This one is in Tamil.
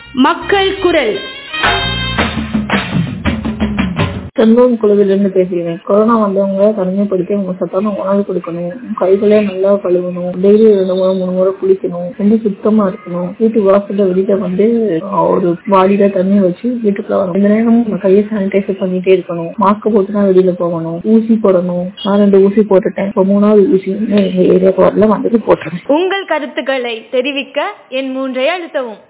மக்கள் குரல். செல்வம் குழுவிலிருந்து பேசுகிறேன். கொரோனா வந்தவங்க தனிமைப்படுத்தி அவங்க சத்தான உணவு கொடுக்கணும், கைகளே நல்லா கழுவணும், டெய்லி 2 முறை 3 முறை குளிக்கணும், ரொம்ப சுத்தமா இருக்கணும். வீட்டு வாசல்ல வெளியில ஒரு வாளியில தண்ணி வச்சு வீட்டுக்குள்ள வரணும். இந்த நேரம் நம்ம கையை சானிடைசர் பண்ணிட்டே இருக்கணும். மாஸ்க் போட்டுதான் வெளியில போகணும். ஊசி போடணும். நான் 2 ஊசி போட்டுட்டேன். இப்போ 3வது ஊசி எங்க ஏரியா வந்து போட்டுறேன். உங்கள் கருத்துக்களை தெரிவிக்க என் 3 அழுத்தவும்.